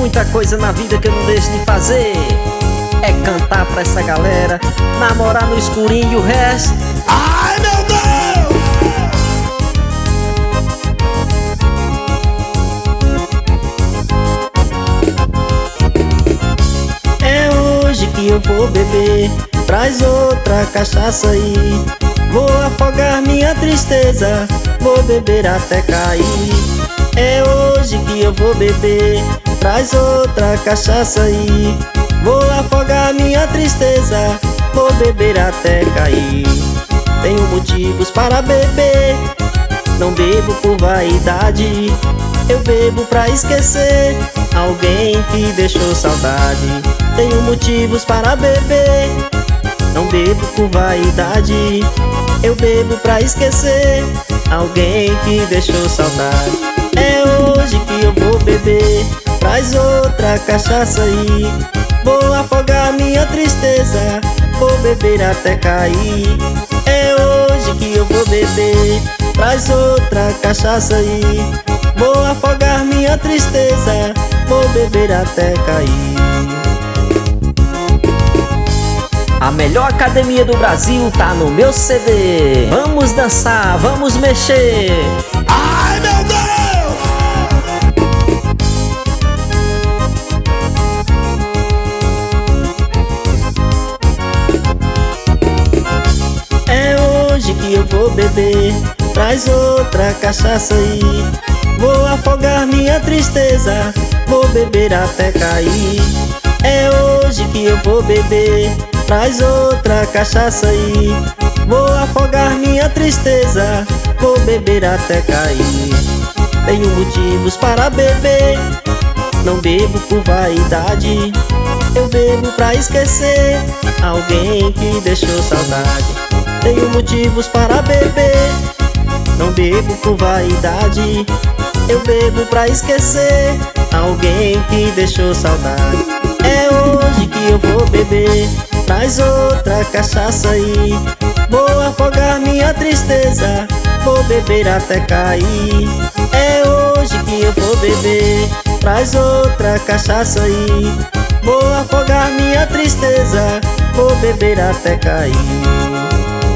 muita coisa na vida que eu não deixo de fazer. É cantar pra essa galera, namorar no escurinho e o resto. Ai, meu Deus! É hoje que eu vou beber, traz outra cachaça aí. Vou afogar minha tristeza, vou beber até cair. É hoje que eu vou beber, traz outra cachaça aí. Vou afogar minha tristeza, vou beber até cair. Tenho motivos para beber, não bebo por vaidade. Eu bebo pra esquecer alguém que deixou saudade. Tenho motivos para beber, não bebo por vaidade. Eu bebo pra esquecer alguém que deixou saudade. É hoje que eu vou beber, traz outra cachaça aí. Vou afogar minha tristeza, vou beber até cair. É hoje que eu vou beber, traz outra cachaça aí. Vou afogar minha tristeza, vou beber até cair. A melhor academia do Brasil tá no meu CD. Vamos dançar, vamos mexer. Ai, meu Deus! É hoje que eu vou beber, traz outra cachaça aí. Vou afogar minha tristeza, vou beber até cair. É hoje que eu vou beber, traz outra cachaça aí. Vou afogar minha tristeza, vou beber até cair. Tenho motivos para beber, não bebo por vaidade. Eu bebo pra esquecer alguém que deixou saudade. Tenho motivos para beber, não bebo por vaidade. Eu bebo pra esquecer alguém que deixou saudade. É hoje que eu vou beber, traz outra cachaça aí. Vou afogar minha tristeza, vou beber até cair. É hoje que eu vou beber, traz outra cachaça aí. Vou afogar minha tristeza, vou beber até cair.